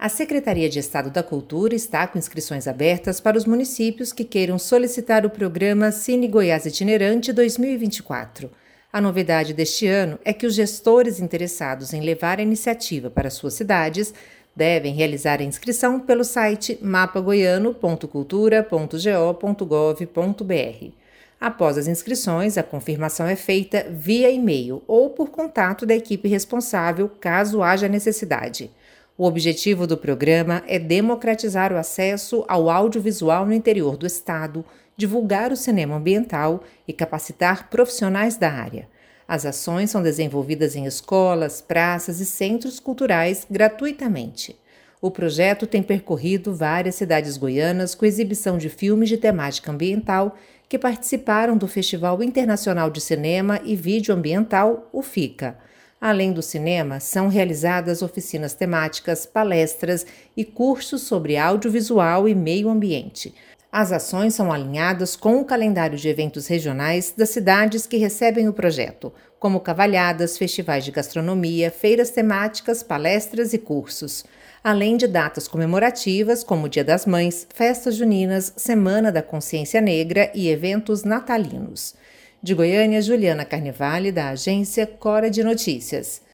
A Secretaria de Estado da Cultura está com inscrições abertas para os municípios que queiram solicitar o programa Cine Goiás Itinerante 2024. A novidade deste ano é que os gestores interessados em levar a iniciativa para suas cidades devem realizar a inscrição pelo site mapagoiano.cultura.go.gov.br. Após as inscrições, a confirmação é feita via e-mail ou por contato da equipe responsável, caso haja necessidade. O objetivo do programa é democratizar o acesso ao audiovisual no interior do estado, divulgar o cinema ambiental e capacitar profissionais da área. As ações são desenvolvidas em escolas, praças e centros culturais gratuitamente. O projeto tem percorrido várias cidades goianas com exibição de filmes de temática ambiental que participaram do Festival Internacional de Cinema e Vídeo Ambiental, o FICA. Além do cinema, são realizadas oficinas temáticas, palestras e cursos sobre audiovisual e meio ambiente. As ações são alinhadas com o calendário de eventos regionais das cidades que recebem o projeto, como cavalhadas, festivais de gastronomia, feiras temáticas, palestras e cursos, além de datas comemorativas como o Dia das Mães, festas juninas, Semana da Consciência Negra e eventos natalinos. De Goiânia, Juliana Carnevale, da agência Cora de Notícias.